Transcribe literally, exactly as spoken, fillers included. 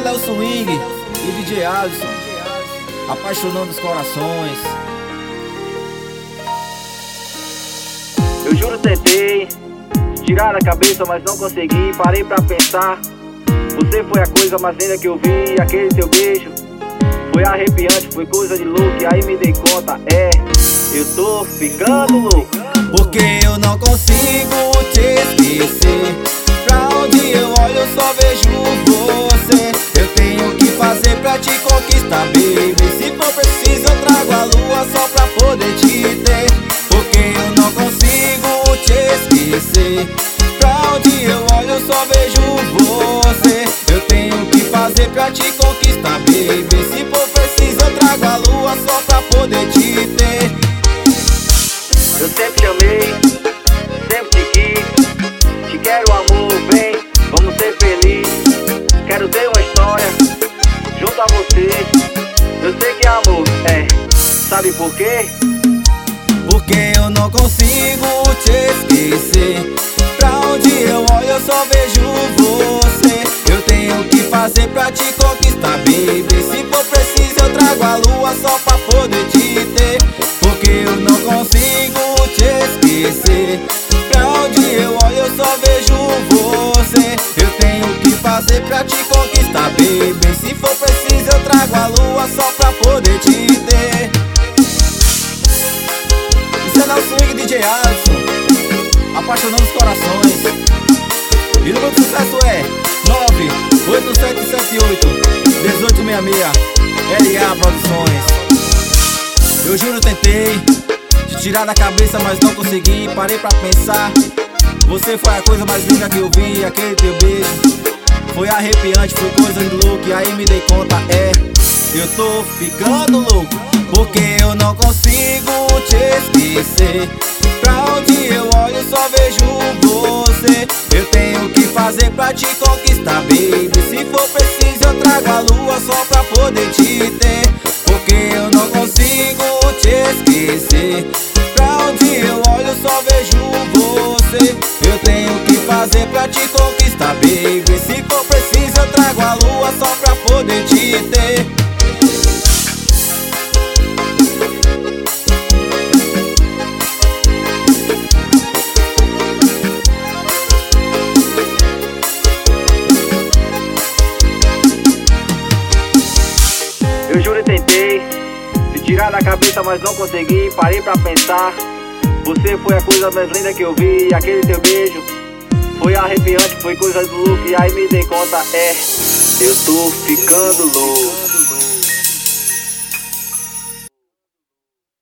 Léo Swing e D J Alisson, apaixonando os corações. Eu juro tentei tirar da cabeça, mas não consegui. Parei pra pensar, você foi a coisa mais linda que eu vi. Aquele teu beijo foi arrepiante, foi coisa de louco. E aí me dei conta, é, eu tô ficando louco. Porque eu não consigo te esquecer. Pra onde eu olho eu só vejo você. Eu tenho que fazer pra te conquistar, baby. Se for preciso eu trago a lua só pra poder te ter. Porque eu não consigo te esquecer. Pra onde eu olho eu só vejo você. Eu tenho que fazer pra te conquistar, baby. Se for preciso eu trago a lua só pra poder te ter. Eu sempre te amei, sempre te quis. Te quero, amor, vem, vamos ser felizes. Quero ter uma história junto a você. Eu sei que amor é, sabe por quê? Porque eu não consigo te esquecer. Pra onde eu olho eu só vejo você. Eu tenho que fazer pra te conquistar, baby. Se for preciso eu trago a lua só pra poder te ter. Porque eu não consigo te esquecer. Pra onde eu olho eu só vejo você. Eu tenho que fazer pra te conquistar, baby. Se for preciso eu trago a lua só pra poder te ter. Isso é Léo Swing e D J Alisson, apaixonando os corações. E o número de sucesso é nove oito sete sete oito um oito seis seis L A Produções. Eu juro tentei te tirar da cabeça, mas não consegui. Parei pra pensar, você foi a coisa mais linda que eu vi. Aquele teu beijo foi arrepiante, foi coisa de louco. E aí me dei conta, é, eu tô ficando louco. Porque eu não consigo te esquecer. Pra onde eu olho eu só vejo você. Eu tenho que fazer pra te conquistar, baby. Se for preciso eu trago a lua só pra poder te ter. Porque eu não consigo te esquecer. Pra onde eu olho eu só vejo você. Eu tenho que fazer pra te conquistar, baby. Se for preciso eu trago a lua só pra poder te ter. Eu juro e tentei te tirar da cabeça, mas não consegui. Parei pra pensar, você foi a coisa mais linda que eu vi. Aquele teu beijo foi arrepiante, foi coisa do louco. E aí me dei conta, é, eu tô ficando louco.